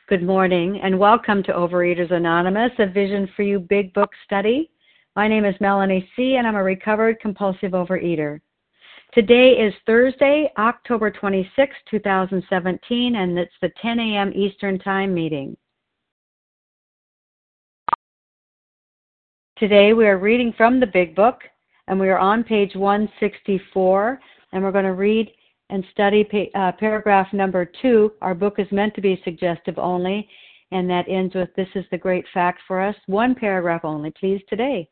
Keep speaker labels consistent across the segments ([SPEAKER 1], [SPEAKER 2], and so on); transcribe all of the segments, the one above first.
[SPEAKER 1] Good morning and welcome to Overeaters Anonymous, a Vision for You Big Book study. My name is Melanie C. and I'm a recovered compulsive overeater. Today is Thursday, October 26, 2017, and it's the 10 a.m. Eastern Time meeting. Today we are reading from the Big Book, and we are on page 164, and we're going to read and study paragraph number 2. Our book is meant to be suggestive only, and that ends with, "This is the great fact for us." One paragraph only, please, today.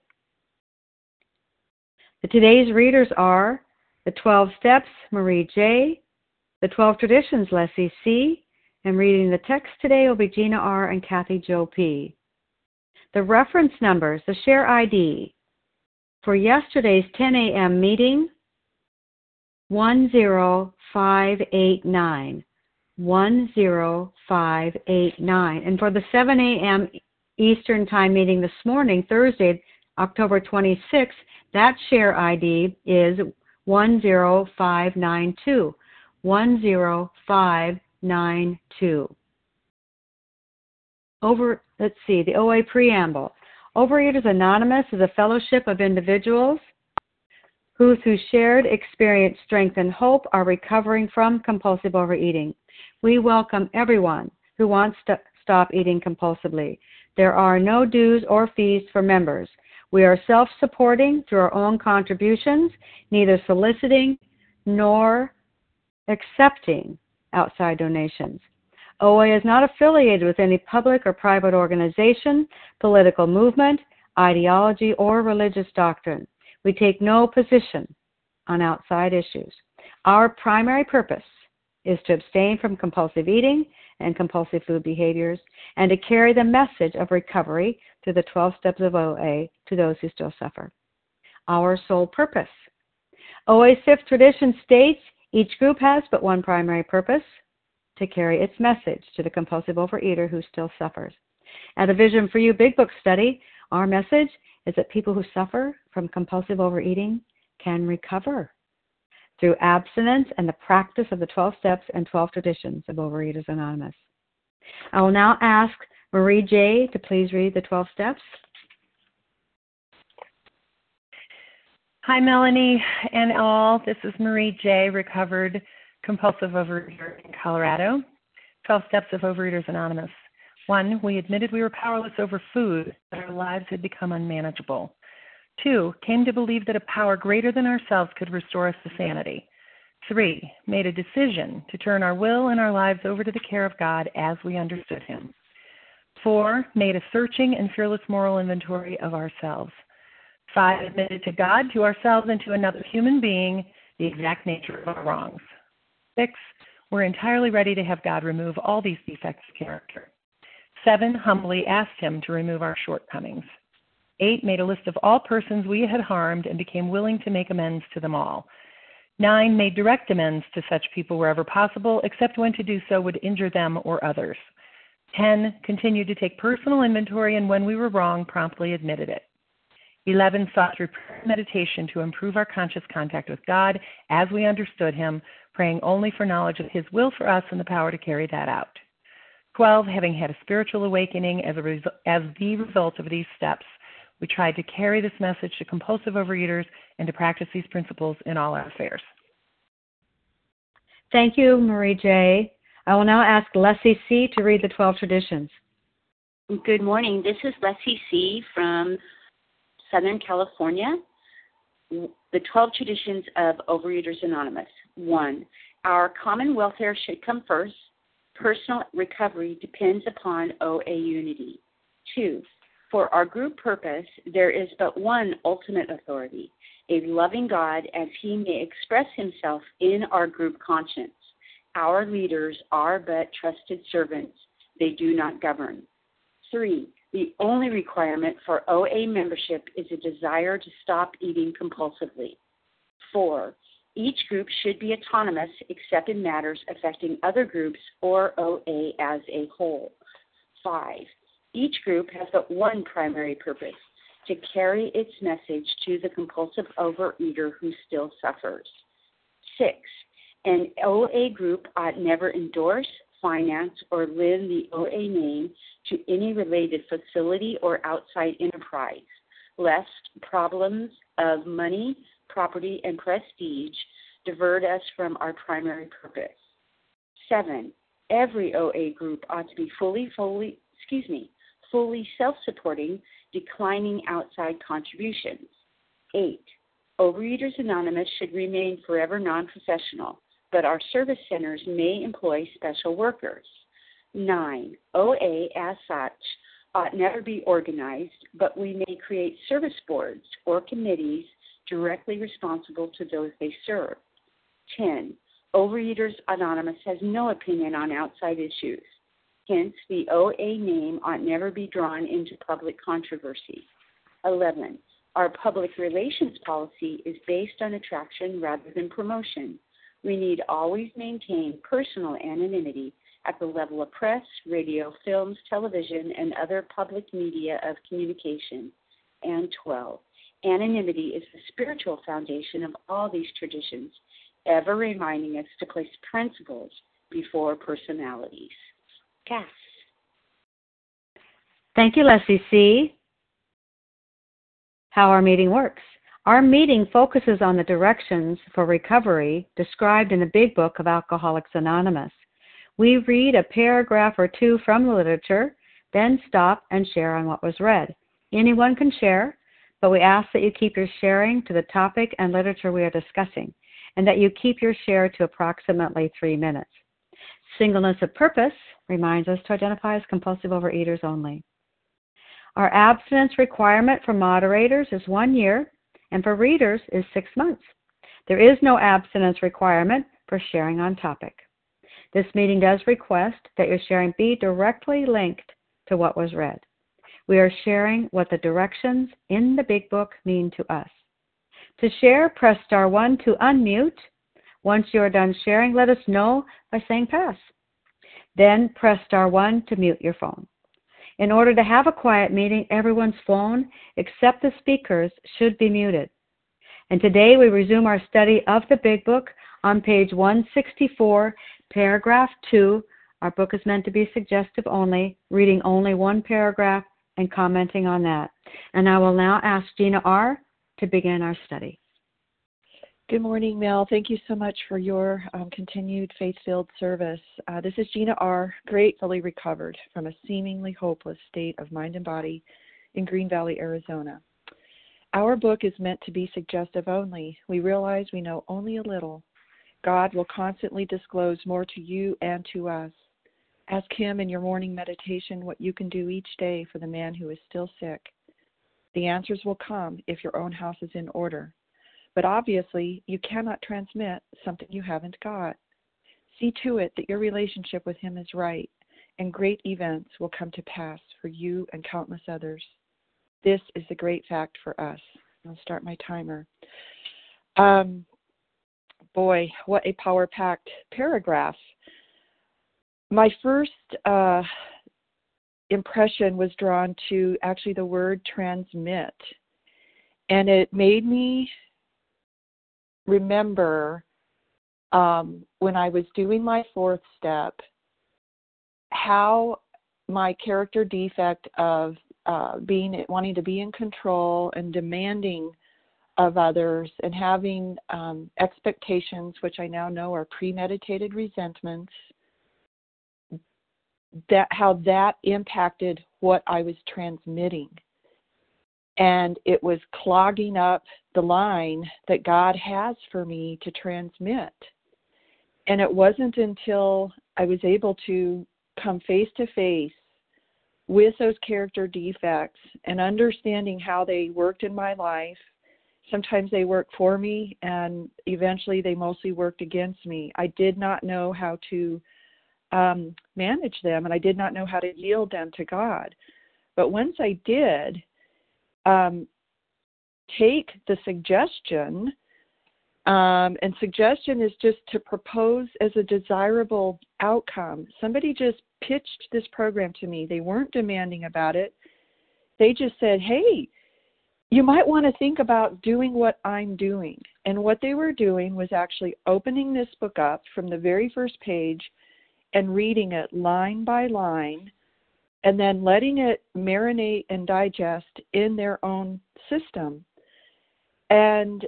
[SPEAKER 1] Today's readers are the 12 Steps, Marie J., the 12 Traditions, Leslie C., and reading the text today will be Gina R. and Kathy Jo P. The reference numbers, the share ID for yesterday's 10 a.m. meeting, 10589, 10589. And for the 7 a.m. Eastern Time meeting this morning, Thursday, October 26th, that share ID is 10592, 10592. The OA Preamble. Overeaters Anonymous is a fellowship of individuals who, through shared experience, strength, and hope, are recovering from compulsive overeating. We welcome everyone who wants to stop eating compulsively. There are no dues or fees for members. We are self-supporting through our own contributions, neither soliciting nor accepting outside donations. OA is not affiliated with any public or private organization, political movement, ideology, or religious doctrine. We take no position on outside issues. Our primary purpose is to abstain from compulsive eating and compulsive food behaviors and to carry the message of recovery through the 12 steps of OA to those who still suffer. Our sole purpose. OA's 5th tradition states each group has but one primary purpose: to carry its message to the compulsive overeater who still suffers. At a Vision for You Big Book study, our message is that people who suffer from compulsive overeating can recover through abstinence and the practice of the 12 steps and 12 traditions of Overeaters Anonymous. I will now ask Marie J. to please read the 12 steps.
[SPEAKER 2] Hi, Melanie and all. This is Marie J., recovered compulsive overeater in Colorado. 12 steps of Overeaters Anonymous. 1, we admitted we were powerless over food, that our lives had become unmanageable. 2, came to believe that a power greater than ourselves could restore us to sanity. 3, made a decision to turn our will and our lives over to the care of God as we understood Him. 4, made a searching and fearless moral inventory of ourselves. 5, admitted to God, to ourselves, and to another human being the exact nature of our wrongs. 6, we're entirely ready to have God remove all these defects of character. 7, humbly asked Him to remove our shortcomings. 8, made a list of all persons we had harmed and became willing to make amends to them all. 9, made direct amends to such people wherever possible, except when to do so would injure them or others. 10, continued to take personal inventory, and when we were wrong, promptly admitted it. 11, sought through prayer and meditation to improve our conscious contact with God as we understood Him, praying only for knowledge of His will for us and the power to carry that out. 12, having had a spiritual awakening as the result of these steps, we tried to carry this message to compulsive overeaters and to practice these principles in all our affairs.
[SPEAKER 1] Thank you, Marie J. I will now ask Leslie C. to read the 12 traditions.
[SPEAKER 3] Good morning. This is Leslie C. from Southern California. The 12 traditions of Overeaters Anonymous. 1, our common welfare should come first. Personal recovery depends upon OA unity. 2, for our group purpose, there is but one ultimate authority, a loving God as He may express Himself in our group conscience. Our leaders are but trusted servants. They do not govern. 3, the only requirement for OA membership is a desire to stop eating compulsively. 4, each group should be autonomous except in matters affecting other groups or OA as a whole. 5, each group has but one primary purpose, to carry its message to the compulsive overeater who still suffers. 6, an OA group ought never endorse, finance, or lend the OA name to any related facility or outside enterprise, lest problems of money, property, and prestige divert us from our primary purpose. 7, every OA group ought to be fully self-supporting, declining outside contributions. 8, Overeaters Anonymous should remain forever non-professional, but our service centers may employ special workers. 9, OA as such ought never be organized, but we may create service boards or committees directly responsible to those they serve. 10, Overeaters Anonymous has no opinion on outside issues. Hence, the OA name ought never be drawn into public controversy. 11, our public relations policy is based on attraction rather than promotion. We need always maintain personal anonymity at the level of press, radio, films, television, and other public media of communication. And 12, anonymity is the spiritual foundation of all these traditions, ever reminding us to place principles before personalities. Cass.
[SPEAKER 1] Thank you, Leslie C. How our meeting works. Our meeting focuses on the directions for recovery described in the Big Book of Alcoholics Anonymous. We read a paragraph or two from the literature, then stop and share on what was read. Anyone can share, but we ask that you keep your sharing to the topic and literature we are discussing, and that you keep your share to approximately 3 minutes. Singleness of purpose reminds us to identify as compulsive overeaters only. Our abstinence requirement for moderators is 1 year, and for readers is 6 months. There is no abstinence requirement for sharing on topic. This meeting does request that your sharing be directly linked to what was read. We are sharing what the directions in the Big Book mean to us. To share, press star 1 to unmute. Once you are done sharing, let us know by saying pass. Then press star 1 to mute your phone. In order to have a quiet meeting, everyone's phone, except the speakers, should be muted. And today we resume our study of the Big Book on page 164, paragraph 2. Our book is meant to be suggestive only, reading only one paragraph and commenting on that. And I will now ask Gina R. to begin our study.
[SPEAKER 4] Good morning, Mel. Thank you so much for your continued faith-filled service. This is Gina R., gratefully recovered from a seemingly hopeless state of mind and body in Green Valley, Arizona. Our book is meant to be suggestive only. We realize we know only a little. God will constantly disclose more to you and to us. Ask Him in your morning meditation what you can do each day for the man who is still sick. The answers will come if your own house is in order. But obviously, you cannot transmit something you haven't got. See to it that your relationship with Him is right, and great events will come to pass for you and countless others. This is the great fact for us. I'll start my timer. Boy, what a power-packed paragraph. My first impression was drawn to actually the word transmit. And it made me remember when I was doing my 4th step, how my character defect of wanting to be in control and demanding of others and having expectations, which I now know are premeditated resentments, how that impacted what I was transmitting. And it was clogging up the line that God has for me to transmit. And it wasn't until I was able to come face to face with those character defects and understanding how they worked in my life. Sometimes they worked for me, and eventually they mostly worked against me. I did not know how to manage them, and I did not know how to yield them to God. But once I did, take the suggestion, and suggestion is just to propose as a desirable outcome. Somebody just pitched this program to me. They weren't demanding about it. They just said, hey, you might want to think about doing what I'm doing. And what they were doing was actually opening this book up from the very first page and reading it line by line, and then letting it marinate and digest in their own system. And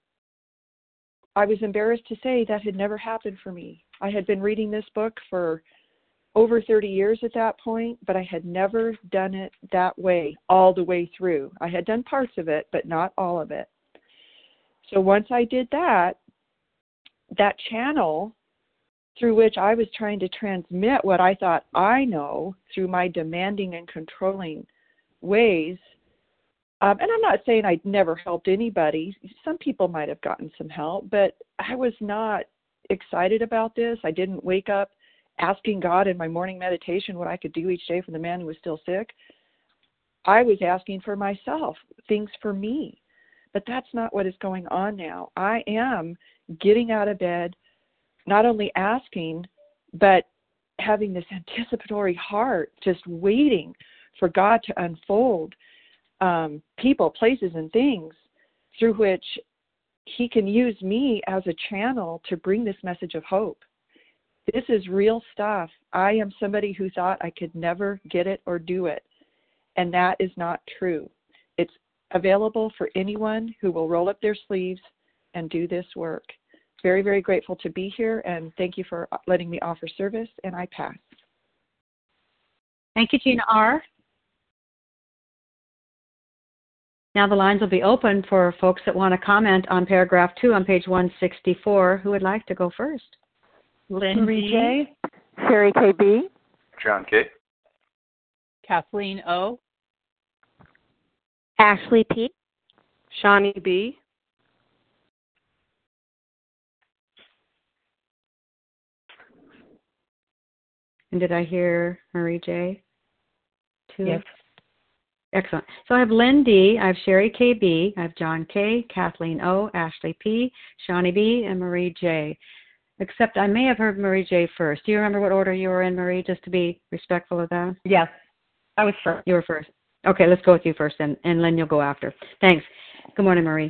[SPEAKER 4] I was embarrassed to say that had never happened for me. I had been reading this book for over 30 years at that point, but I had never done it that way, all the way through. I had done parts of it, but not all of it. So once I did that, that channel through which I was trying to transmit what I thought I know through my demanding and controlling ways, and I'm not saying I'd never helped anybody. Some people might have gotten some help, but I was not excited about this. I didn't wake up asking God in my morning meditation what I could do each day for the man who was still sick. I was asking for myself, things for me. But that's not what is going on now. I am getting out of bed, not only asking, but having this anticipatory heart, just waiting for God to unfold people, places, and things through which He can use me as a channel to bring this message of hope. This is real stuff. I am somebody who thought I could never get it or do it, and that is not true. It's available for anyone who will roll up their sleeves and do this work. Very, very grateful to be here, and thank you for letting me offer service, and I pass.
[SPEAKER 1] Thank you, Gina R. Now the lines will be open for folks that want to comment on paragraph 2 on page 164. Who would like to go first?
[SPEAKER 2] Lynn Marie J.
[SPEAKER 5] Sherry KB.
[SPEAKER 6] John K.
[SPEAKER 7] Kathleen O.
[SPEAKER 5] Ashley P.
[SPEAKER 8] Shawnee B.
[SPEAKER 1] And did I hear Marie J? Too?
[SPEAKER 2] Yes.
[SPEAKER 1] Excellent. So I have Lynn D, I have Sherry KB, I have John K, Kathleen O, Ashley P, Shawnee B, and Marie J. Except I may have heard Marie J first. Do you remember what order you were in, Marie, just to be respectful of that?
[SPEAKER 2] Yes, I was first.
[SPEAKER 1] You were first. Okay, let's go with you first, and Lynn, you'll go after. Thanks. Good morning, Marie.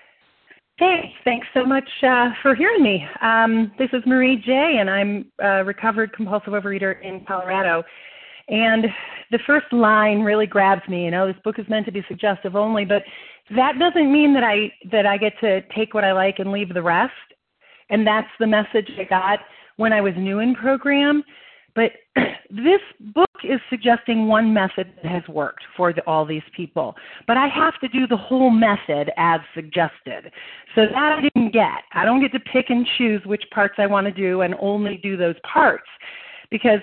[SPEAKER 2] Hey, thanks so much for hearing me. This is Marie J, and I'm a recovered compulsive overeater in Colorado. And the first line really grabs me. You know, this book is meant to be suggestive only, but that doesn't mean that I get to take what I like and leave the rest. And that's the message I got when I was new in program. But this book is suggesting one method that has worked for all these people. But I have to do the whole method as suggested. So that I didn't get. I don't get to pick and choose which parts I want to do and only do those parts. Because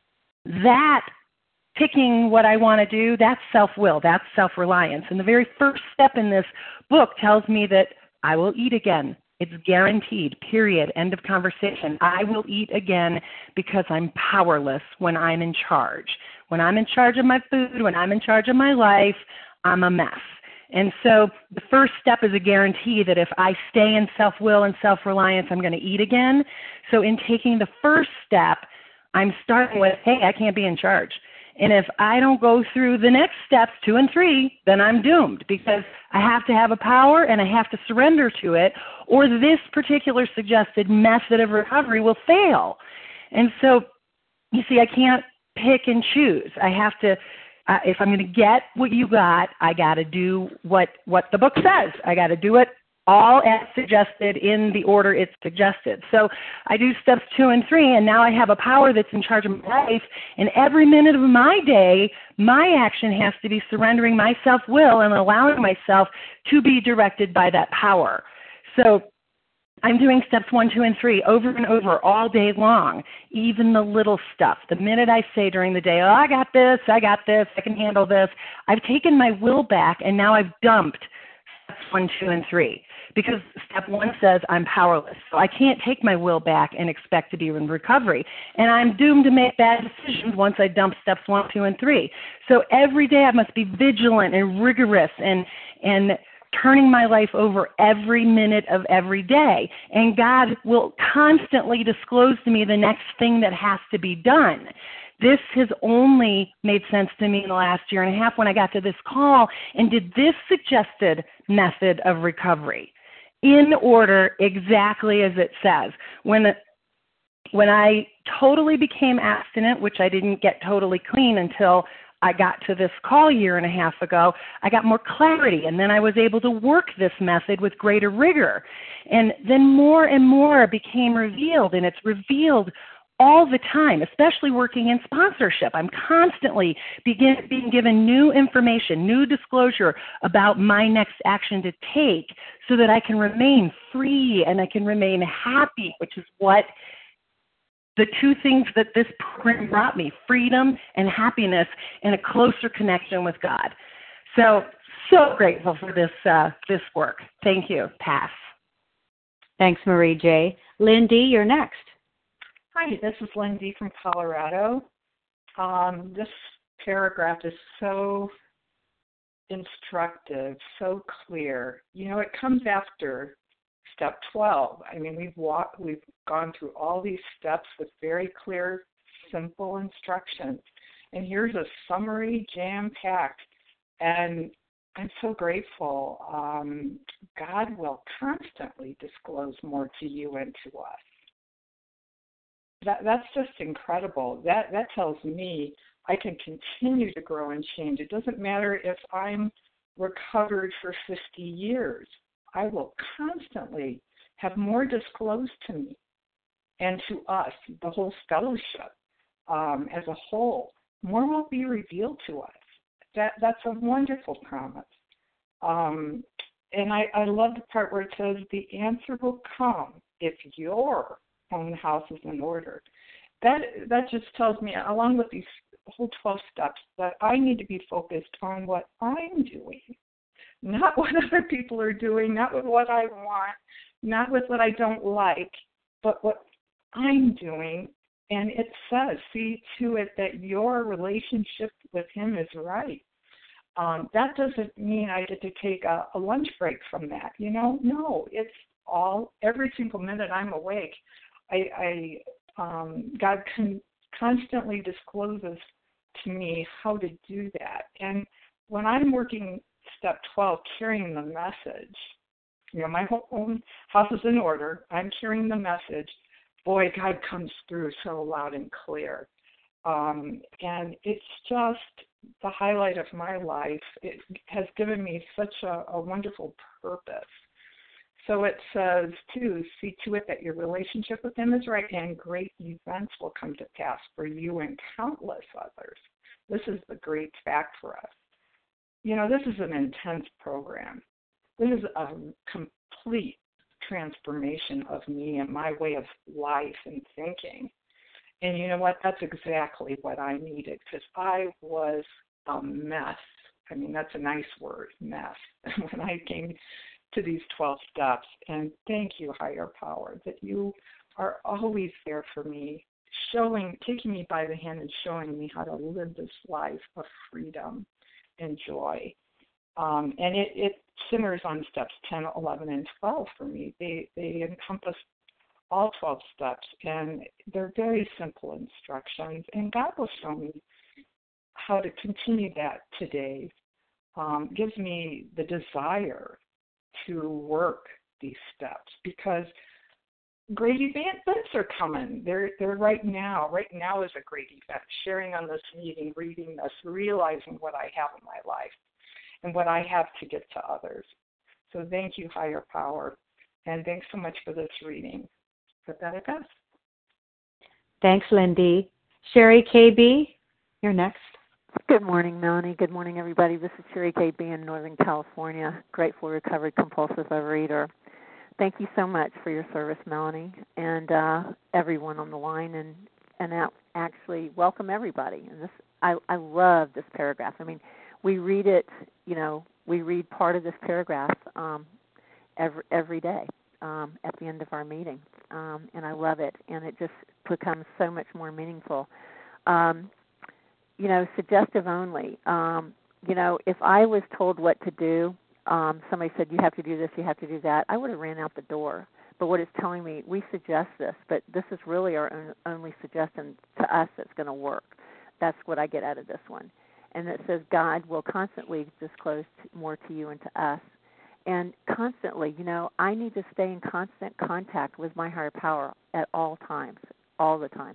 [SPEAKER 2] that picking what I want to do, that's self-will, that's self-reliance. And the very first step in this book tells me that I will eat again. It's guaranteed, period, end of conversation. I will eat again because I'm powerless when I'm in charge. When I'm in charge of my food, when I'm in charge of my life, I'm a mess. And so the first step is a guarantee that if I stay in self-will and self-reliance, I'm going to eat again. So in taking the first step, I'm starting with, hey, I can't be in charge. And if I don't go through the next steps 2 and 3, then I'm doomed because I have to have a power and I have to surrender to it, or this particular suggested method of recovery will fail. And so, you see, I can't pick and choose. I have to, if I'm going to get what you got, I got to do what the book says. I got to do it all as suggested in the order it's suggested. So I do steps 2 and 3, and now I have a power that's in charge of my life, and every minute of my day, my action has to be surrendering my self-will and allowing myself to be directed by that power. So I'm doing steps 1, 2, and 3 over and over all day long, even the little stuff. The minute I say during the day, oh, I got this, I can handle this, I've taken my will back, and now I've dumped steps 1, 2, and 3. Because step 1 says I'm powerless. So I can't take my will back and expect to be in recovery. And I'm doomed to make bad decisions once I dump steps 1, 2, and 3. So every day I must be vigilant and rigorous and turning my life over every minute of every day. And God will constantly disclose to me the next thing that has to be done. This has only made sense to me in the last year and a half when I got to this call and did this suggested method of recovery in order exactly as it says. When I totally became abstinent, which I didn't get totally clean until I got to this call 1.5 years ago. I got more clarity, and then I was able to work this method with greater rigor. And then more and more became revealed, and it's revealed all the time, especially working in sponsorship. I'm constantly being given new information, new disclosure about my next action to take so that I can remain free and I can remain happy, which is what the two things that this program brought me, freedom and happiness and a closer connection with God. So grateful for this work. Thank you. Pass.
[SPEAKER 1] Thanks, Marie J. Lindy, you're next.
[SPEAKER 5] Hi, this is Lindy from Colorado. This paragraph is so instructive, so clear. You know, it comes after step 12. I mean, we've gone through all these steps with very clear, simple instructions. And here's a summary, jam-packed. And I'm so grateful. God will constantly disclose more to you and to us. That's just incredible. That tells me I can continue to grow and change. It doesn't matter if I'm recovered for 50 years. I will constantly have more disclosed to me and to us, the whole fellowship as a whole. More will be revealed to us. That's a wonderful promise. And I love the part where it says the answer will come if your own house is in order. That just tells me, along with these whole 12 steps, that I need to be focused on what I'm doing, not what other people are doing, not with what I want, not with what I don't like, but what I'm doing. And it says, see to it that your relationship with him is right. That doesn't mean I get to take a lunch break from that. You know, no, it's every single minute I'm awake. God constantly discloses to me how to do that. And when I'm working step 12, carrying the message, you know, my own house is in order, I'm carrying the message, boy, God comes through so loud and clear. And it's just the highlight of my life. It has given me such a wonderful purpose. So it says, too, see to it that your relationship with him is right, and great events will come to pass for you and countless others. This is the great fact for us. You know, this is an intense program. This is a complete transformation of me and my way of life and thinking. And you know what? That's exactly what I needed, because I was a mess. I mean, that's a nice word, mess, when I came to these 12 steps. And thank you, higher power, that you are always there for me, taking me by the hand and showing me how to live this life of freedom and joy. And it centers on steps 10, 11, and 12 for me. They encompass all 12 steps, and they're very simple instructions. And God will show me how to continue that today. Gives me the desire to work these steps, because great events are coming. They're right now. Right now is a great event. Sharing on this meeting, reading this, realizing what I have in my life and what I have to give to others. So thank you, higher power, and thanks so much for this reading. With that, I pass.
[SPEAKER 1] Thanks, Lindy. Sherry KB, you're next.
[SPEAKER 6] Good morning, Melanie. Good morning, everybody. This is Sherry KB in Northern California, grateful recovered compulsive overeater. Thank you so much for your service, Melanie, and everyone on the line, and actually welcome everybody. And I love this paragraph. I mean, we read it, we read part of this paragraph every day at the end of our meeting, and I love it, and it just becomes so much more meaningful. Suggestive only. If I was told what to do, somebody said, you have to do this, you have to do that, I would have ran out the door. But what it's telling me, we suggest this, but this is really our only suggestion to us that's going to work. That's what I get out of this one. And it says God will constantly disclose more to you and to us. And constantly, I need to stay in constant contact with my higher power at all times, all the time.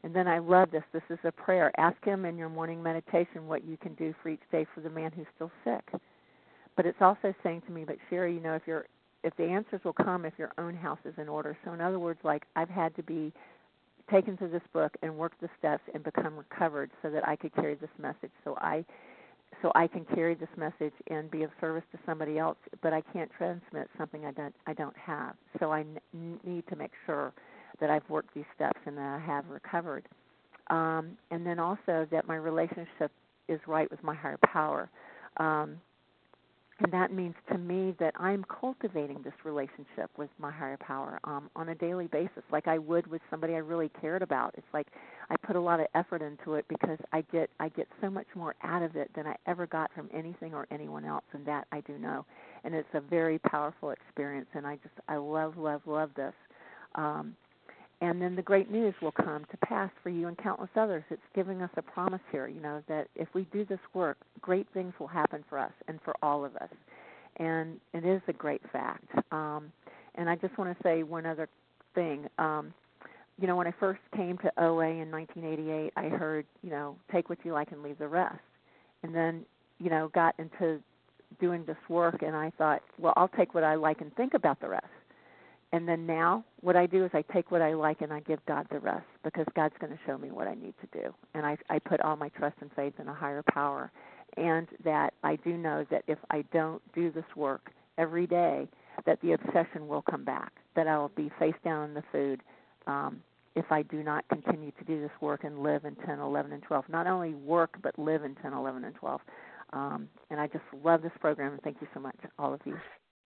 [SPEAKER 6] And then I love this. This is a prayer. Ask him in your morning meditation what you can do for each day for the man who's still sick. But it's also saying to me, but Sherry, if the answers will come if your own house is in order. So in other words, like I've had to be taken through this book and work the steps and become recovered so that I could carry this message. So I can carry this message and be of service to somebody else, but I can't transmit something I don't have. So I need to make sure that I've worked these steps and that I have recovered. And then also that my relationship is right with my higher power. And that means to me that I'm cultivating this relationship with my higher power on a daily basis, like I would with somebody I really cared about. It's like I put a lot of effort into it because I get so much more out of it than I ever got from anything or anyone else, and that I do know. And it's a very powerful experience, and I love this. And then the great news will come to pass for you and countless others. It's giving us a promise here, that if we do this work, great things will happen for us and for all of us. And it is a great fact. And I just want to say one other thing. When I first came to OA in 1988, I heard, take what you like and leave the rest. And then, got into doing this work, and I thought, well, I'll take what I like and think about the rest. And then now what I do is I take what I like and I give God the rest because God's going to show me what I need to do. And I put all my trust and faith in a higher power. And that I do know that if I don't do this work every day, that the obsession will come back, that I will be face down in the food if I do not continue to do this work and live in 10, 11, and 12. Not only work, but live in 10, 11, and 12. And I just love this program, and thank you so much, all of you.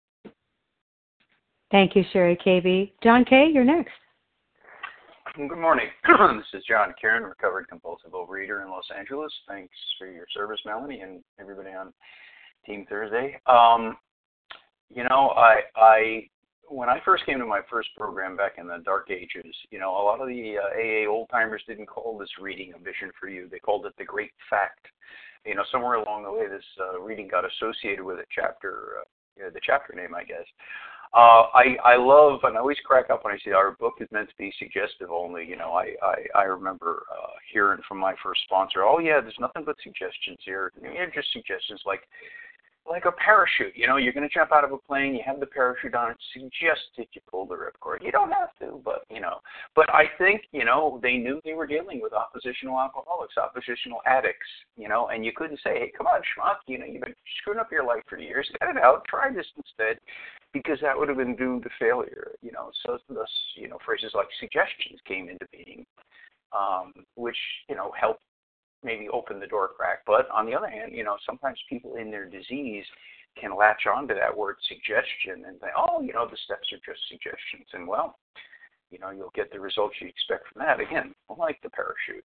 [SPEAKER 1] Thank you, Sherry KB. John K., you're next.
[SPEAKER 9] Good morning. This is John Kieran, recovered compulsive overeater in Los Angeles. Thanks for your service, Melanie, and everybody on Team Thursday. When I first came to my first program back in the dark ages, a lot of the AA old-timers didn't call this reading A Vision for You. They called it The Great Fact. Somewhere along the way, this reading got associated with a chapter, the chapter name, I guess. I love, and I always crack up when I see our book is meant to be suggestive only. I remember hearing from my first sponsor, oh yeah, there's nothing but suggestions here. Just suggestions like a parachute. You're going to jump out of a plane, you have the parachute on, it's suggested you pull the ripcord. You don't have to, but I think, they knew they were dealing with oppositional alcoholics, oppositional addicts, and you couldn't say, hey, come on, schmuck, you've been screwing up your life for years, get it out, try this instead, because that would have been doomed to failure, so thus, phrases like suggestions came into being, which, helped maybe open the door crack. But on the other hand, sometimes people in their disease can latch onto that word suggestion and think, oh, the steps are just suggestions. And well, you'll get the results you expect from that. Again, like the parachute,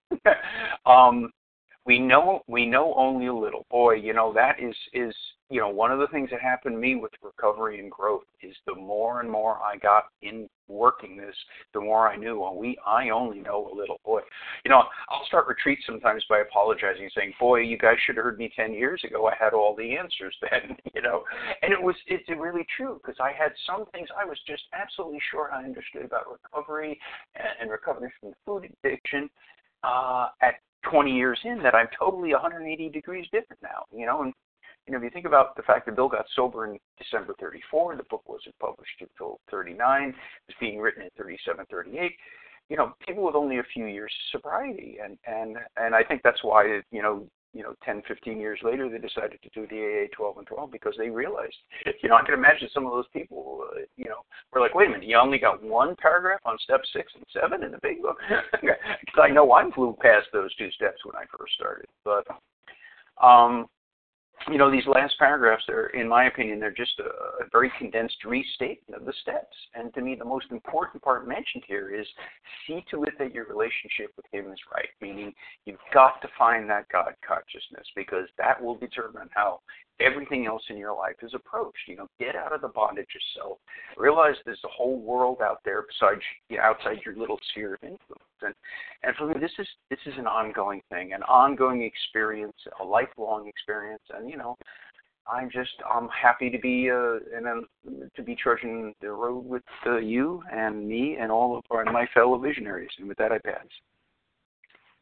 [SPEAKER 9] we know only a little. Boy, that is one of the things that happened to me with recovery and growth is the more and more I got in working this, the more I knew, I only know a little. Boy, I'll start retreats sometimes by apologizing, saying, boy, you guys should have heard me 10 years ago. I had all the answers then, And it's really true because I had some things I was just absolutely sure I understood about recovery and recovery from food addiction at 20 years in that I'm totally 180 degrees different now, and if you think about the fact that Bill got sober in December 34, the book wasn't published until 39, it was being written in 37, 38, people with only a few years of sobriety, and I think that's why, 10, 15 years later, they decided to do the AA 12 and 12 because they realized, I can imagine some of those people, were like, wait a minute, you only got one paragraph on step 6 and 7 in the big book? Because I know I flew past those two steps when I first started. But, these last paragraphs are, in my opinion, they're just a very condensed restatement of the steps. And to me, the most important part mentioned here is see to it that your relationship with Him is right, meaning you've got to find that God consciousness because that will determine how everything else in your life is approached. Get out of the bondage of self. Realize there's a whole world out there besides, outside your little sphere of influence. And for me, this is an ongoing thing, an ongoing experience, a lifelong experience. And I'm happy to be trudging the road with you and me and all of my fellow visionaries. And with that, I pass.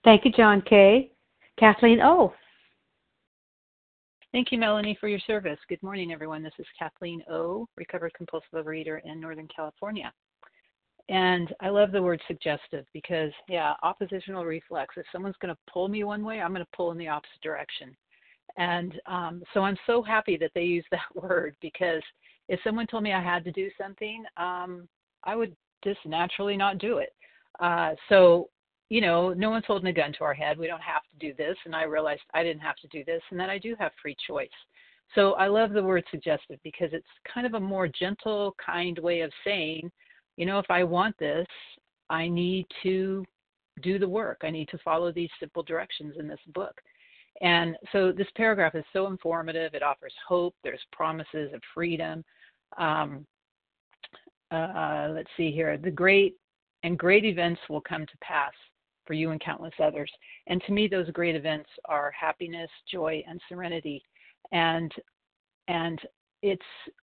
[SPEAKER 1] Thank you, John K. Kathleen O.
[SPEAKER 7] Thank you, Melanie, for your service. Good morning, everyone. This is Kathleen O., recovered compulsive overeater in Northern California. And I love the word suggestive because, oppositional reflex. If someone's going to pull me one way, I'm going to pull in the opposite direction. And so I'm so happy that they use that word, because if someone told me I had to do something, I would just naturally not do it. So, no one's holding a gun to our head. We don't have to do this. And I realized I didn't have to do this, and that I do have free choice. So I love the word suggestive because it's kind of a more gentle, kind way of saying, if I want this, I need to do the work. I need to follow these simple directions in this book. And so this paragraph is so informative. It offers hope. There's promises of freedom. Let's see here. The great events will come to pass for you and countless others. And to me, those great events are happiness, joy, and serenity. And it's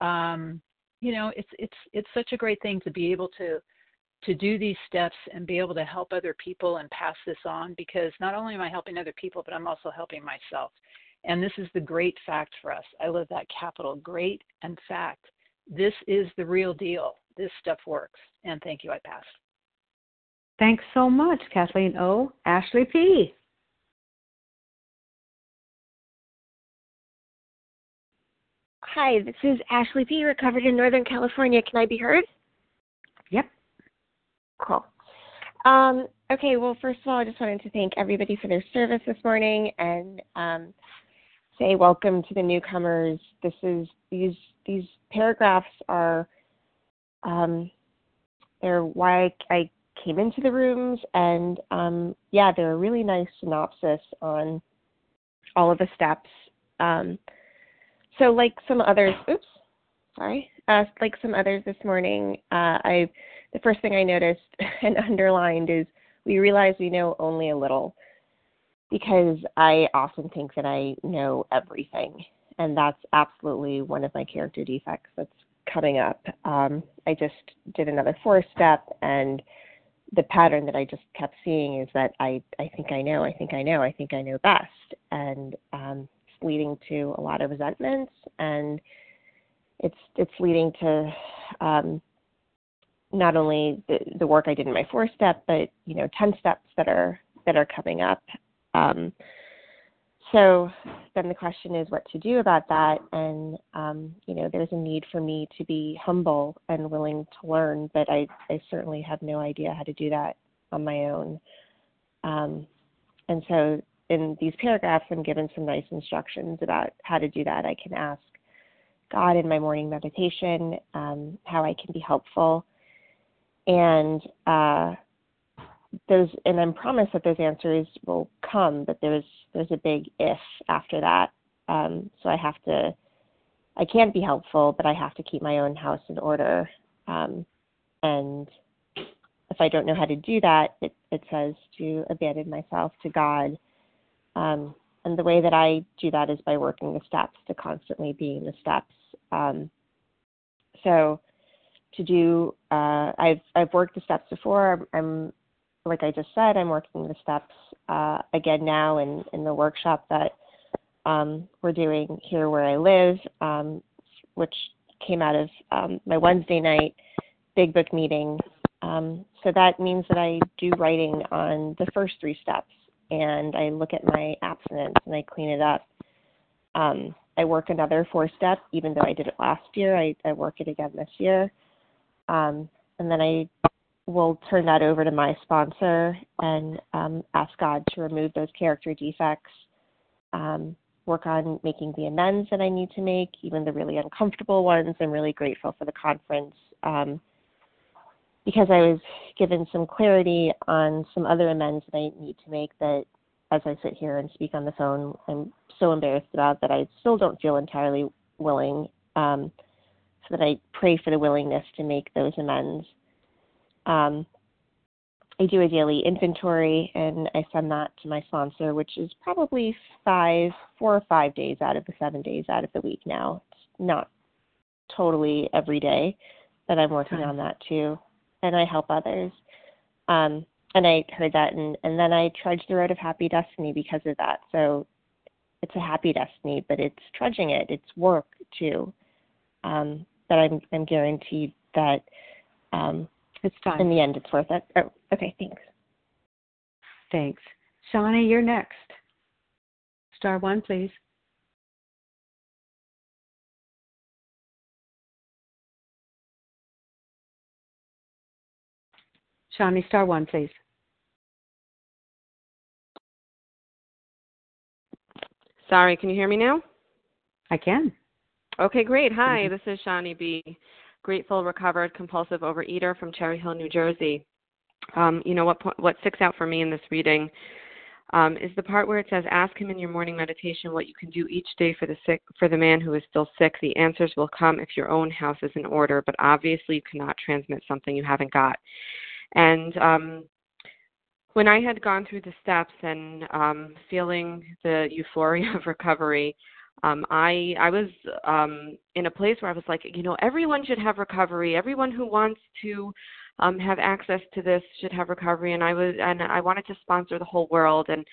[SPEAKER 7] it's such a great thing to be able to do these steps and be able to help other people and pass this on, because not only am I helping other people, but I'm also helping myself. And this is the great fact for us. I love that capital, great and fact. This is the real deal. This stuff works. And thank you. I pass.
[SPEAKER 1] Thanks so much, Kathleen O. Ashley P.
[SPEAKER 10] Hi, this is Ashley P., recovered in Northern California. Can I be heard?
[SPEAKER 1] Yep.
[SPEAKER 10] Cool. Okay, well, first of all, I just wanted to thank everybody for their service this morning and say welcome to the newcomers. These paragraphs are they're why I came into the rooms, and they're a really nice synopsis on all of the steps. So like some others, like some others this morning, the first thing I noticed and underlined is we realize we know only a little, because I often think that I know everything, and that's absolutely one of my character defects that's coming up. I just did another 4-step, and the pattern that I just kept seeing is that I think I know best, and it's leading to a lot of resentments, and it's leading to not only the work I did in my 4-step, but 10 steps that are coming up. So then the question is what to do about that, and there's a need for me to be humble and willing to learn, but I certainly have no idea how to do that on my own. And so in these paragraphs, I'm given some nice instructions about how to do that. I can ask God in my morning meditation how I can be helpful, and I'm promised that those answers will come, but there's a big if after that. So I can't be helpful, but I have to keep my own house in order. And if I don't know how to do that, it says to abandon myself to God. And the way that I do that is by working the steps, to constantly be in the steps. So to do, I've worked the steps before. I'm like I just said, I'm working the steps again now in the workshop that we're doing here where I live, which came out of my Wednesday night Big Book meeting. So that means that I do writing on the first 3 steps, and I look at my abstinence and I clean it up. I work another 4-step, even though I did it last year. I work it again this year. And then I will turn that over to my sponsor and ask God to remove those character defects, work on making the amends that I need to make, even the really uncomfortable ones. I'm really grateful for the conference because I was given some clarity on some other amends that I need to make that, as I sit here and speak on the phone, I'm so embarrassed about that I still don't feel entirely willing, so that I pray for the willingness to make those amends. I do a daily inventory, and I send that to my sponsor, which is probably 4 or 5 days out of the 7 days out of the week now. It's not totally every day, but I'm working on that too, and I help others. I and I heard that, and then I trudged the road of happy destiny because of that. So it's a happy destiny, but it's trudging it. It's work too. But I'm guaranteed that
[SPEAKER 1] it's time.
[SPEAKER 10] In the end, it's worth it. Oh, okay, thanks.
[SPEAKER 1] Thanks. Shawnee, you're next. Star 1, please. Shawnee, star 1, please.
[SPEAKER 8] Sorry, can you hear me now?
[SPEAKER 1] I can.
[SPEAKER 8] Okay, great. Hi, this is Shawnee B., grateful, recovered, compulsive overeater from Cherry Hill, New Jersey. What sticks out for me in this reading is the part where it says, ask him in your morning meditation what you can do each day for the man who is still sick. The answers will come if your own house is in order, but obviously you cannot transmit something you haven't got. And when I had gone through the steps and feeling the euphoria of recovery, I was in a place where I was like, everyone should have recovery. Everyone who wants to have access to this should have recovery. And I wanted to sponsor the whole world. And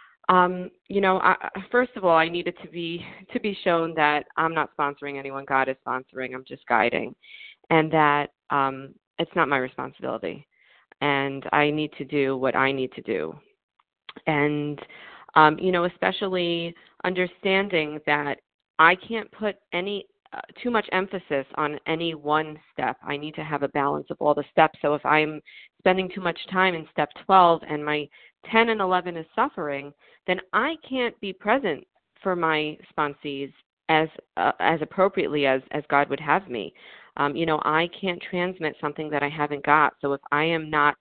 [SPEAKER 8] first of all, I needed to be shown that I'm not sponsoring anyone. God is sponsoring. I'm just guiding, and that it's not my responsibility. And I need to do what I need to do. And, especially understanding that I can't put too much emphasis on any one step. I need to have a balance of all the steps. So if I'm spending too much time in step 12 and my 10 and 11 is suffering, then I can't be present for my sponsees as appropriately as God would have me. I can't transmit something that I haven't got. So if I am not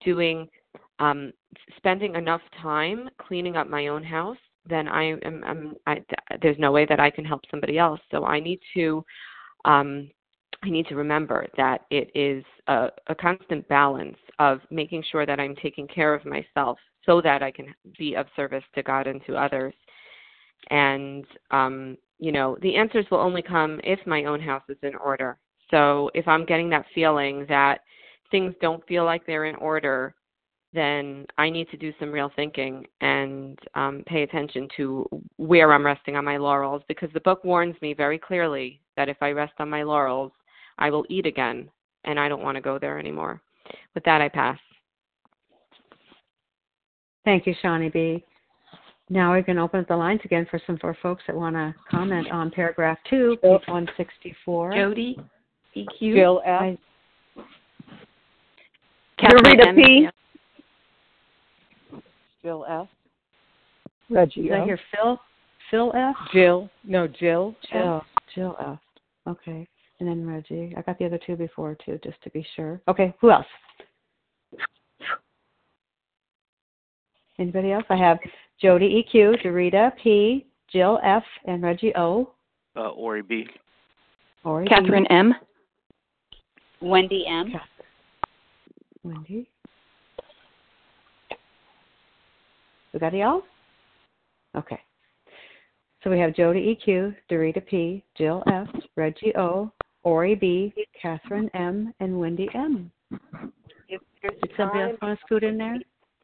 [SPEAKER 8] spending enough time cleaning up my own house, then there's no way that I can help somebody else. So I need to remember that it is a constant balance of making sure that I'm taking care of myself so that I can be of service to God and to others. And, the answers will only come if my own house is in order. So if I'm getting that feeling that things don't feel like they're in order, then I need to do some real thinking and pay attention to where I'm resting on my laurels, because the book warns me very clearly that if I rest on my laurels, I will eat again, and I don't want to go there anymore. With that, I pass.
[SPEAKER 1] Thank you, Shawnee B. Now we can open up the lines again for folks that want to comment on paragraph 2, page 164.
[SPEAKER 3] Jody, EQ.
[SPEAKER 11] Jill F.
[SPEAKER 8] Dorita P.
[SPEAKER 11] Jill F. Reggie.
[SPEAKER 1] Did I hear Phil? Phil F?
[SPEAKER 11] Jill. No, Jill.
[SPEAKER 1] Jill F. Okay. And then Reggie. I got the other 2 before, too, just to be sure. Okay. Who else? Anybody else? I have Jody EQ, Dorita P, Jill F, and Reggie O.
[SPEAKER 9] Ori B.
[SPEAKER 1] Ori
[SPEAKER 3] Catherine
[SPEAKER 1] B.
[SPEAKER 3] M. Wendy M.
[SPEAKER 1] Wendy. We got y'all? Okay. So we have Jody EQ, Dorita P, Jill F, Reggie O, Ori B, Catherine M, and Wendy M. Did somebody else want to scoot in there?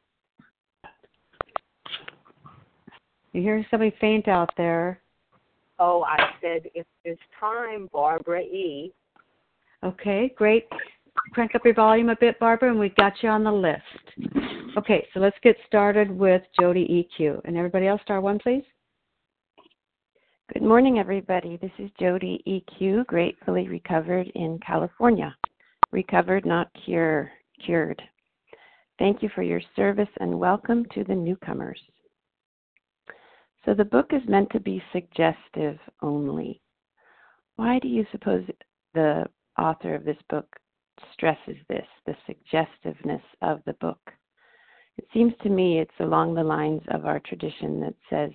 [SPEAKER 1] You hear somebody faint out there.
[SPEAKER 12] Oh, I said, if there's time, Barbara E.
[SPEAKER 1] Okay, great. Crank up your volume a bit, Barbara, and we've got you on the list. Okay, so let's get started with Jody EQ. And everybody else, star 1, please.
[SPEAKER 13] Good morning, everybody. This is Jody EQ, gratefully recovered in California. Recovered, not cured. Thank you for your service and welcome to the newcomers. So the book is meant to be suggestive only. Why do you suppose the author of this book stresses this, the suggestiveness of the book? It seems to me it's along the lines of our tradition that says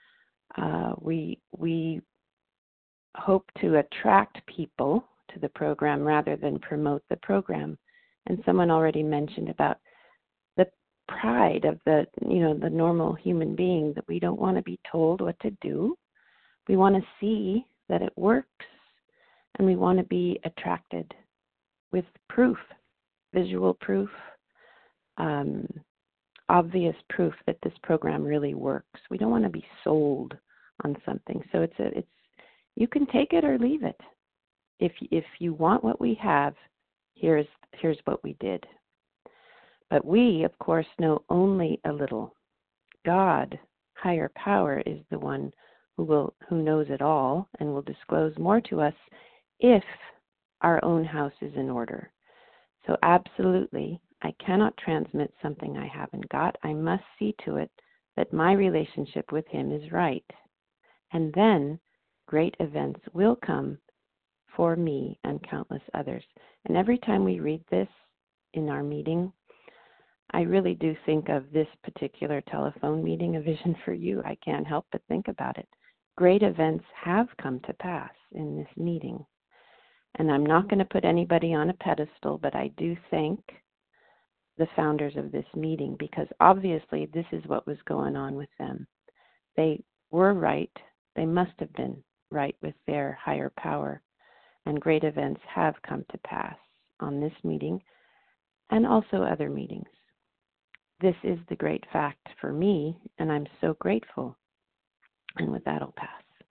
[SPEAKER 13] we hope to attract people to the program rather than promote the program. And someone already mentioned about the pride of the normal human being, that we don't want to be told what to do. We want to see that it works, and we want to be attracted with proof, visual proof, obvious proof that this program really works. We don't want to be sold on something. So it's you can take it or leave it. If you want what we have, here's what we did. But we, of course, know only a little. God, higher power, is the one who knows it all and will disclose more to us if our own house is in order. So absolutely, I cannot transmit something I haven't got. I must see to it that my relationship with him is right. And then great events will come for me and countless others. And every time we read this in our meeting, I really do think of this particular telephone meeting, A Vision for You. I can't help but think about it. Great events have come to pass in this meeting. And I'm not going to put anybody on a pedestal, but I do thank the founders of this meeting, because obviously this is what was going on with them. They were right. They must have been right with their higher power. And great events have come to pass on this meeting and also other meetings. This is the great fact for me, and I'm so grateful. And with that, I'll pass.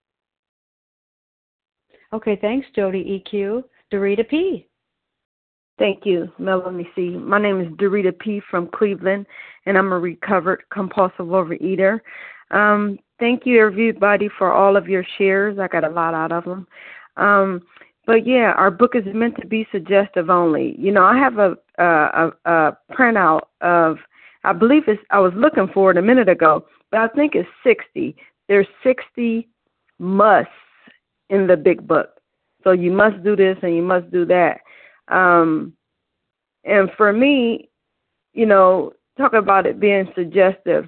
[SPEAKER 1] Okay, thanks, Jody EQ. Dorita P.
[SPEAKER 11] Thank you, Melanie C. My name is Dorita P. from Cleveland, and I'm a recovered compulsive overeater. Thank you, everybody, for all of your shares. I got a lot out of them. But yeah, our book is meant to be suggestive only. You know, I have a printout of, I believe I was looking for it a minute ago, but I think it's 60. There's 60 musts in the big book. So you must do this and you must do that. And for me, you know, talk about it being suggestive.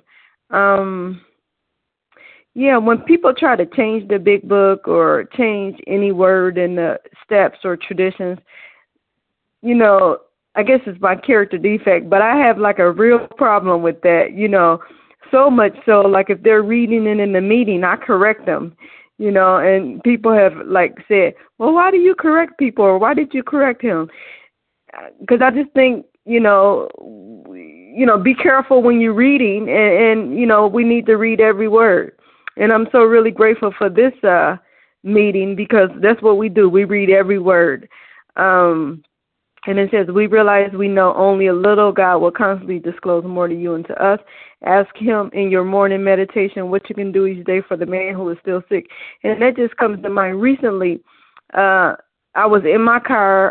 [SPEAKER 11] Yeah, when people try to change the big book or change any word in the steps or traditions, you know, I guess it's my character defect, but I have like a real problem with that, you know, so much so, like if they're reading it in the meeting, I correct them, you know, and people have like said, well, why do you correct people, or why did you correct him? Because I just think, you know, be careful when you're reading, and, you know, we need to read every word. And I'm so really grateful for this meeting, because that's what we do. We read every word. And it says, we realize we know only a little. God will constantly disclose more to you and to us. Ask him in your morning meditation what you can do each day for the man who is still sick. And that just comes to mind. Recently, I was in my car.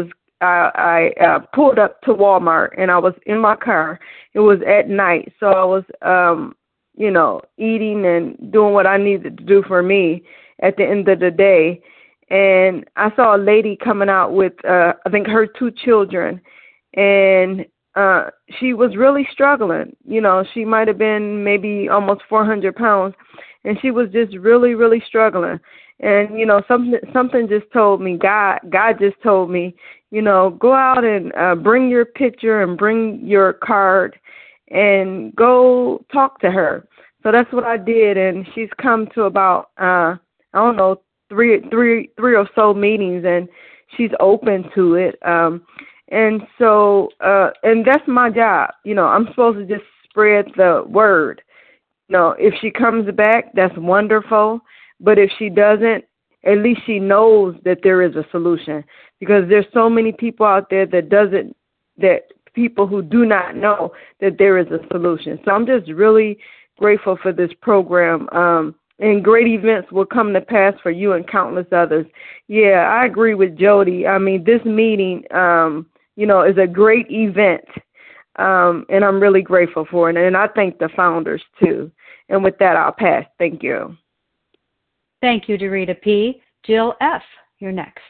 [SPEAKER 11] I pulled up to Walmart, and I was in my car. It was at night, so I was you know, eating and doing what I needed to do for me at the end of the day. And I saw a lady coming out with, I think, her 2 children. And she was really struggling. You know, she might have been maybe almost 400 pounds. And she was just really, really struggling. And, you know, something just told me, God just told me, you know, go out and bring your picture and bring your card and go talk to her. So that's what I did, and she's come to about I don't know, three or so meetings, and she's open to it. And so and that's my job. You know, I'm supposed to just spread the word. You know, if she comes back, that's wonderful. But if she doesn't, at least she knows that there is a solution, because there's so many people out there that people who do not know that there is a solution. So I'm just really grateful for this program. And great events will come to pass for you and countless others. Yeah, I agree with Jody. I mean, this meeting, you know, is a great event. And I'm really grateful for it. And I thank the founders, too. And with that, I'll pass. Thank you.
[SPEAKER 1] Thank you, Dorita P. Jill F., you're next.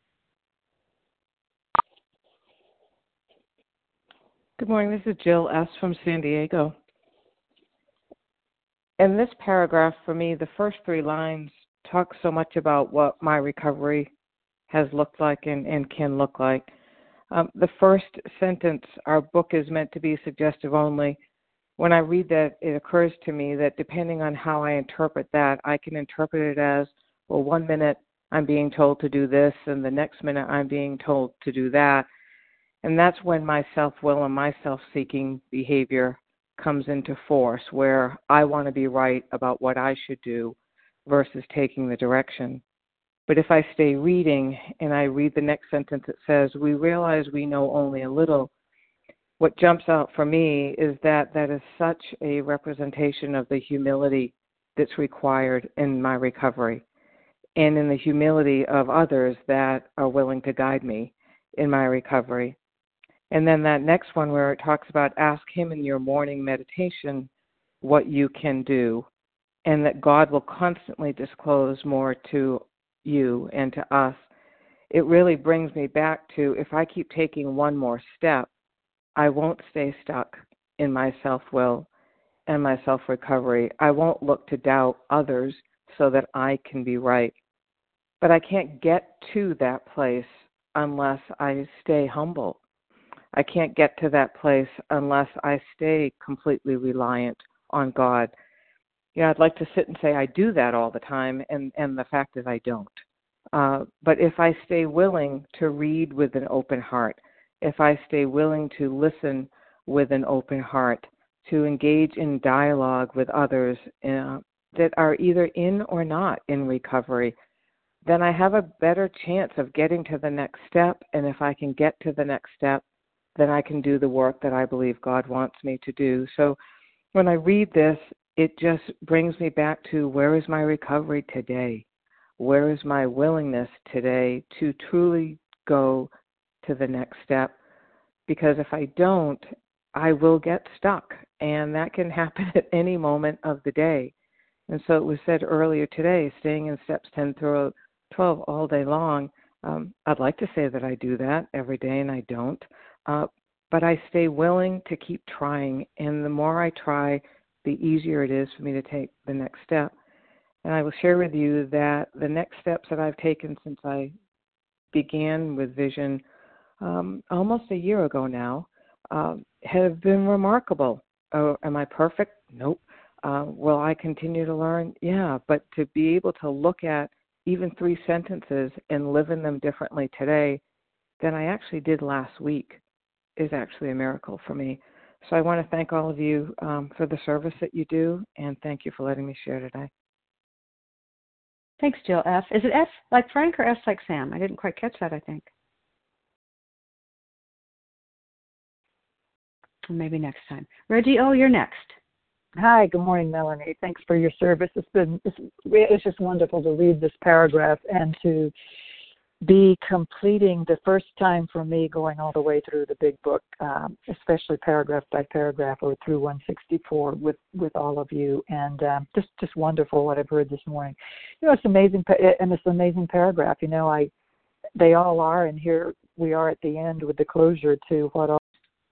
[SPEAKER 14] Good morning. This is Jill S. from San Diego. In this paragraph, for me, the first 3 lines talk so much about what my recovery has looked like and can look like. The first sentence, our book is meant to be suggestive only. When I read that, it occurs to me that depending on how I interpret that, I can interpret it as, well, 1 minute I'm being told to do this, and the next minute I'm being told to do that. And that's when my self-will and my self-seeking behavior comes into force, where I want to be right about what I should do versus taking the direction. But if I stay reading and I read the next sentence that says, we realize we know only a little, what jumps out for me is that that is such a representation of the humility that's required in my recovery and in the humility of others that are willing to guide me in my recovery. And then that next one where it talks about ask him in your morning meditation what you can do, and that God will constantly disclose more to you and to us. It really brings me back to, if I keep taking one more step, I won't stay stuck in my self-will and my self-recovery. I won't look to doubt others so that I can be right. But I can't get to that place unless I stay humble. I can't get to that place unless I stay completely reliant on God. I'd like to sit and say I do that all the time, and the fact is I don't. But if I stay willing to read with an open heart, if I stay willing to listen with an open heart, to engage in dialogue with others that are either in or not in recovery, then I have a better chance of getting to the next step. And if I can get to the next step, then I can do the work that I believe God wants me to do. So when I read this, it just brings me back to, where is my recovery today? Where is my willingness today to truly go to the next step? Because if I don't, I will get stuck, and that can happen at any moment of the day. And so it was said earlier today, staying in steps 10 through 12 all day long. I'd like to say that I do that every day, and I don't. But I stay willing to keep trying, and the more I try, the easier it is for me to take the next step. And I will share with you that the next steps that I've taken since I began with Vision almost a year ago now have been remarkable. Am I perfect? Nope. Will I continue to learn? Yeah, but to be able to look at even 3 sentences and live in them differently today than I actually did last week is actually a miracle for me. So I want to thank all of you for the service that you do, and thank you for letting me share today.
[SPEAKER 1] Thanks, Jill F. Is it F like Frank or S like Sam? I didn't quite catch that, I think. Maybe next time. Reggie, you're next.
[SPEAKER 15] Hi, good morning, Melanie. Thanks for your service. It's just wonderful to read this paragraph and to be completing the first time for me going all the way through the big book, especially paragraph by paragraph or through 164 with all of you, and just wonderful what I've heard this morning. It's amazing, and it's an amazing paragraph. They all are, and here we are at the end with the closure to what all.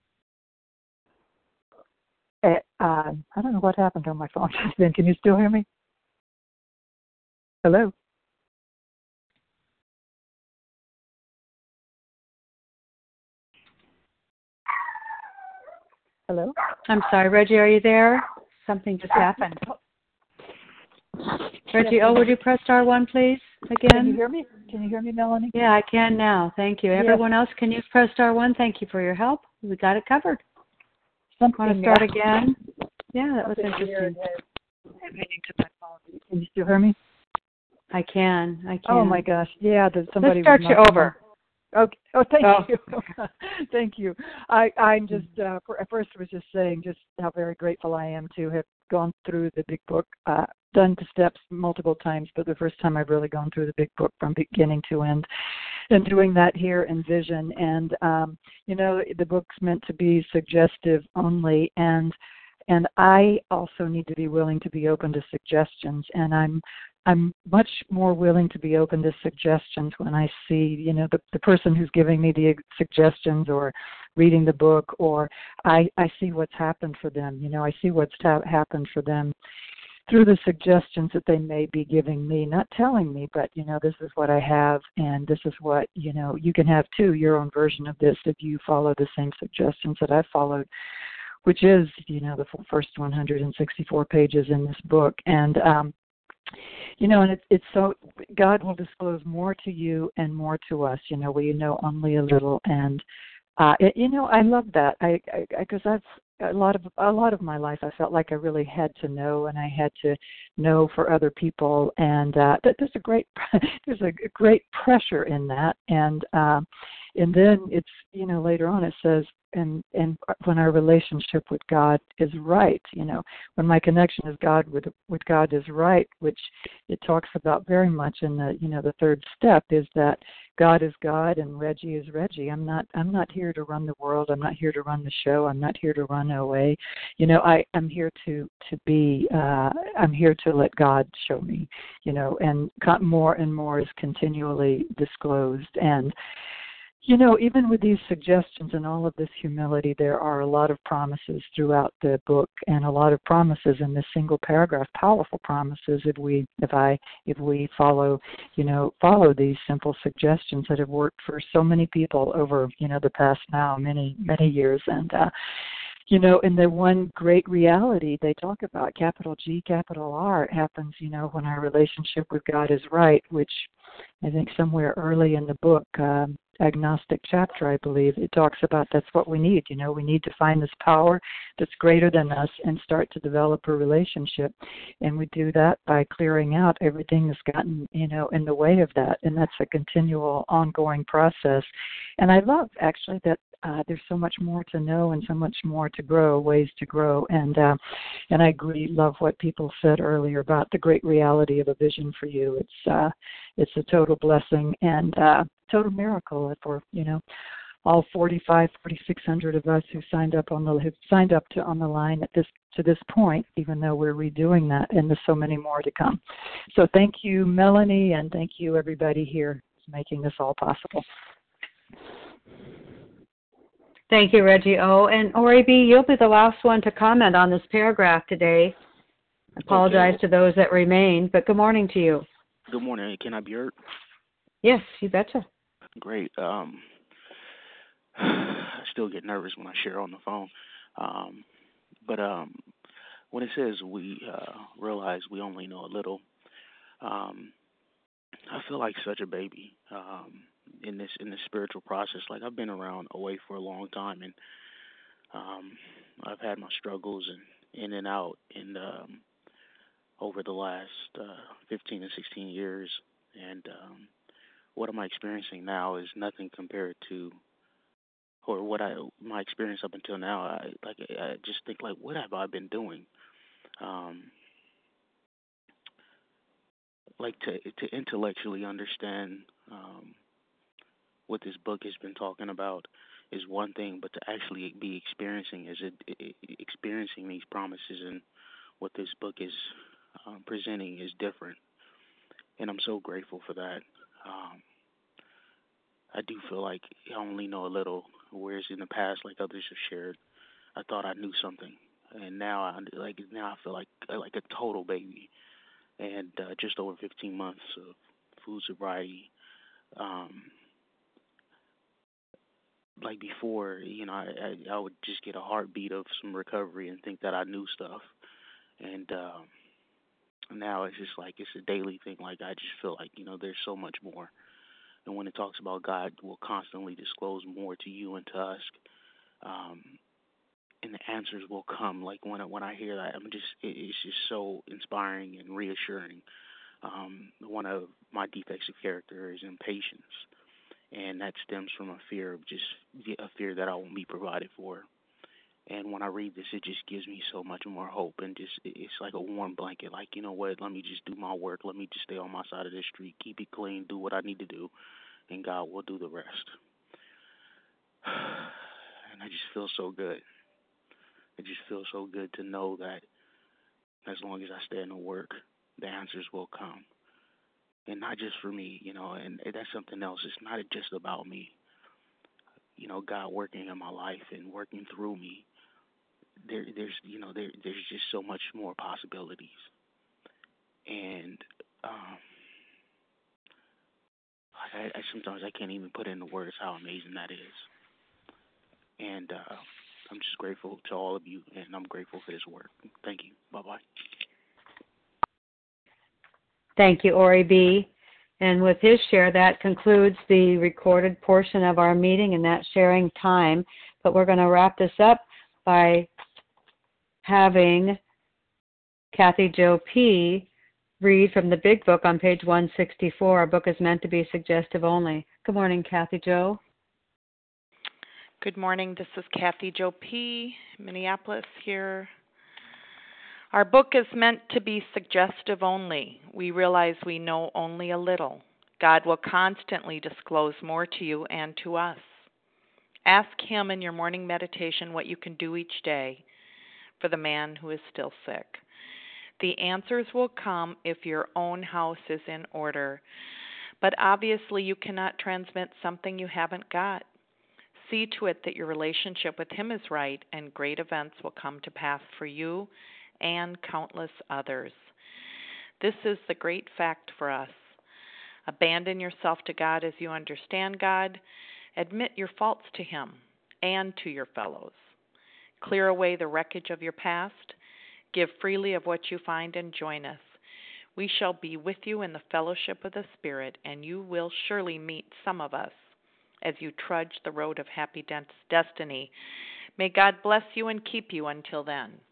[SPEAKER 15] I don't know what happened on my phone just then. Can you still hear me? Hello? Hello?
[SPEAKER 1] I'm sorry, Reggie, are you there? Something just happened. Reggie, would you press star 1, please, again?
[SPEAKER 15] Can you hear me? Can you hear me, Melanie?
[SPEAKER 1] Yeah, I can now. Thank you.
[SPEAKER 15] Yes.
[SPEAKER 1] Everyone else, can you press star 1? Thank you for your help. We got it covered. Want to start again? Yeah, that was interesting.
[SPEAKER 15] Can you still hear me?
[SPEAKER 1] I can.
[SPEAKER 15] Oh my gosh! Yeah, somebody.
[SPEAKER 1] Let's start you over.
[SPEAKER 15] Okay. Oh, thank you. Thank you. I'm just first was just saying just how very grateful I am to have gone through the big book, done the steps multiple times, but the first time I've really gone through the big book from beginning to end, and doing that here in Vision. And the book's meant to be suggestive only, and I also need to be willing to be open to suggestions, and I'm much more willing to be open to suggestions when I see, the person who's giving me the suggestions or reading the book, or I see what's happened for them. I see what's happened for them through the suggestions that they may be giving me, not telling me, but, this is what I have, and this is what, you can have too, your own version of this if you follow the same suggestions that I've followed, which is, the first 164 pages in this book. And, and it's so, God will disclose more to you and more to us. We know only a little, and I love that. Because that's a lot of my life. I felt like I really had to know, and I had to know for other people, and that there's a great pressure in that, and then it's later on it says, and when our relationship with God is right, when my connection is God with God is right, which it talks about very much in the the third step, is that God is God and Reggie is Reggie. I'm not here to run the world. I'm not here to run the show. I'm not here to run OA. I'm here to be. I'm here to let God show me. And more and more is continually disclosed. And even with these suggestions and all of this humility, there are a lot of promises throughout the book, and a lot of promises in this single paragraph, powerful promises if we follow these simple suggestions that have worked for so many people over, the past now many years. And in the one great reality they talk about, capital G, capital R, it happens, when our relationship with God is right, which I think somewhere early in the book, agnostic chapter, I believe, it talks about that's what we need. We need to find this power that's greater than us and start to develop a relationship. And we do that by clearing out everything that's gotten, in the way of that. And that's a continual, ongoing process. And I love, actually, that there's so much more to know and so much more to grow, ways to grow. And I agree, love what people said earlier about the great reality of a vision for you. It's a total blessing and total miracle for all 4,600 of us who signed up on the line to this point, even though we're redoing that, and there's so many more to come. So thank you, Melanie, and thank you everybody here who's making this all possible.
[SPEAKER 1] Thank you, Reggie O. And Ori B., you'll be the last one to comment on this paragraph today. I apologize to those that remain, but good morning to you.
[SPEAKER 16] Good morning. Can I be heard?
[SPEAKER 1] Yes, you betcha.
[SPEAKER 16] Great. I still get nervous when I share on the phone. But when it says we realize we only know a little, I feel like such a baby in this spiritual process. Like, I've been around OA for a long time, and I've had my struggles and in and out, and over the last 15 and 16 years, and what am I experiencing now is nothing compared to, or my experience up until now. I just think, like, what have I been doing? Like, to intellectually understand what this book has been talking about is one thing, but to actually be experiencing experiencing these promises and what this book is presenting is different, and I'm so grateful for that. I do feel like I only know a little, whereas in the past, like others have shared, I thought I knew something, and now I feel like a total baby. And just over 15 months of food sobriety. Like before, I would just get a heartbeat of some recovery and think that I knew stuff, and now it's just like it's a daily thing. Like, I just feel like there's so much more. And when it talks about God will constantly disclose more to you and to us, and the answers will come. Like, when I hear that, it's just so inspiring and reassuring. One of my defects of character is impatience, and that stems from a fear that I won't be provided for. And when I read this, it just gives me so much more hope, and it's like a warm blanket. Like, you know what? Let me just do my work. Let me just stay on my side of the street, keep it clean, do what I need to do, and God will do the rest. And I just feel so good. It just feels so good to know that as long as I stay in the work, the answers will come. And not just for me, and that's something else. It's not just about me. God working in my life and working through me. There's just so much more possibilities. And I sometimes I can't even put into words how amazing that is. And I'm just grateful to all of you, and I'm grateful for this work. Thank you. Bye-bye.
[SPEAKER 1] Thank you, Ori B. And with his share, that concludes the recorded portion of our meeting and that sharing time. But we're going to wrap this up by having Kathy Jo P. read from the Big Book on page 164. Our book is meant to be suggestive only. Good morning, Kathy Jo.
[SPEAKER 17] Good morning. This is Kathy Jo P., Minneapolis here. Our book is meant to be suggestive only. We realize we know only a little. God will constantly disclose more to you and to us. Ask Him in your morning meditation what you can do each day for the man who is still sick. The answers will come if your own house is in order. But obviously you cannot transmit something you haven't got. See to it that your relationship with Him is right, and great events will come to pass for you and countless others. This is the great fact for us. Abandon yourself to God as you understand God. Admit your faults to Him and to your fellows. Clear away the wreckage of your past. Give freely of what you find and join us. We shall be with you in the fellowship of the Spirit, and you will surely meet some of us as you trudge the road of happy destiny. May God bless you and keep you until then.